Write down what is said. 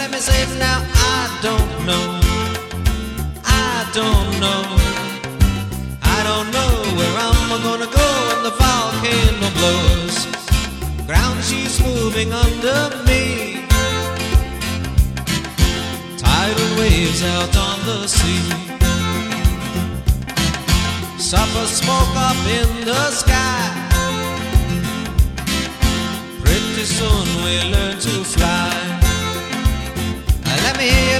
let me say it now, I don't know. I don't know. I don't know where I'm gonna go when the volcano blows. Ground she's moving under me. Tidal waves out on the sea. Suffer smoke up in the sky. Pretty soon we learn to fly. Let me hear